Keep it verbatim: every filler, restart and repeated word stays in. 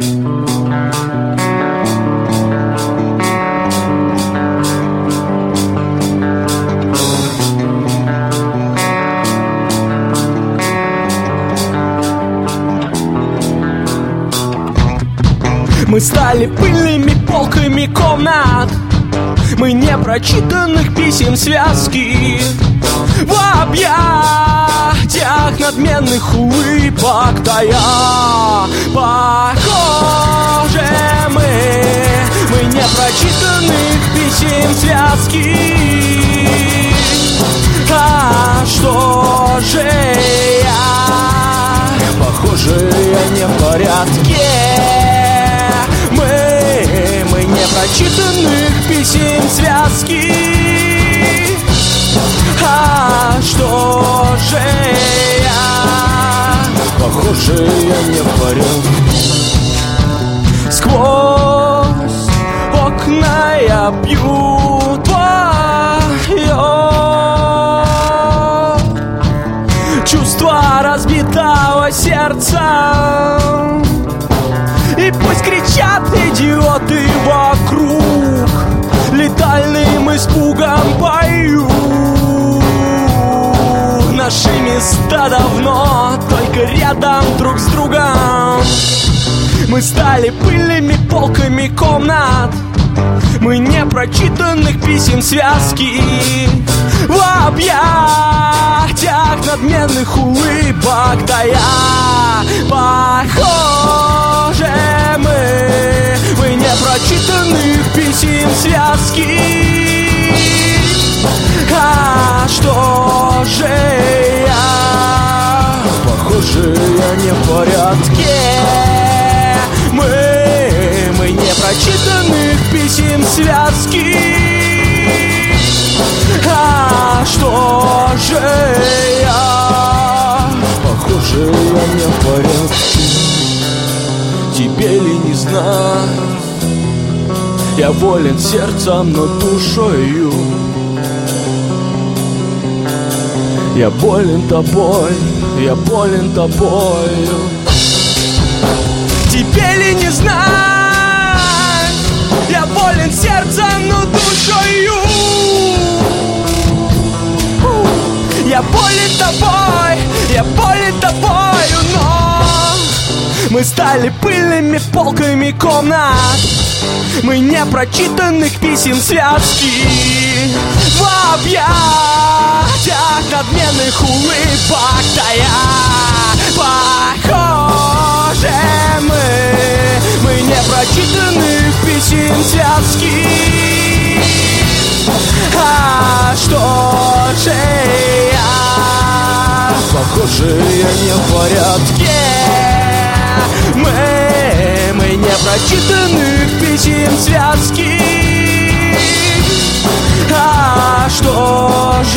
Мы стали пыльными полками комнат, мы непрочитанных писем связки. В объятиях надменных улыбок тая. Похоже мы, мы непрочитанных писем связки. А что же я? Похоже, я не в порядке. Мы, мы непрочитанных писем связки. А что же я? Похоже, я не в порядке. Сквозь окна я пью твое чувство разбитого сердца. И пусть кричат идиоты вокруг, летальным испугом поют. Наши места давно только рядом друг с другом. Мы стали пыльными полками комнат, мы непрочитанных писем связки. В объятиях надменных улыбок тая. Похоже мы, мы непрочитанных писем связки. А что же я? Похоже, я не в порядке. Мы, мы непрочитанных писем связки. А что же я? Похоже, я не в порядке. Тебе ли не знать? Я болен сердцем, но душою. Я болен тобой, я болен тобою. Тебе ли не знать? Я болен сердцем, но душою. Я болен тобой, я болен тобою, но мы стали пыльными полками комнат, мы непрочитанных писем связки. В объятиях надменных улыбок тая. Похоже мы, мы непрочитанных писем связки. А что же я? Похоже, я не в порядке. Мы, мы непрочитанных писем связки. А что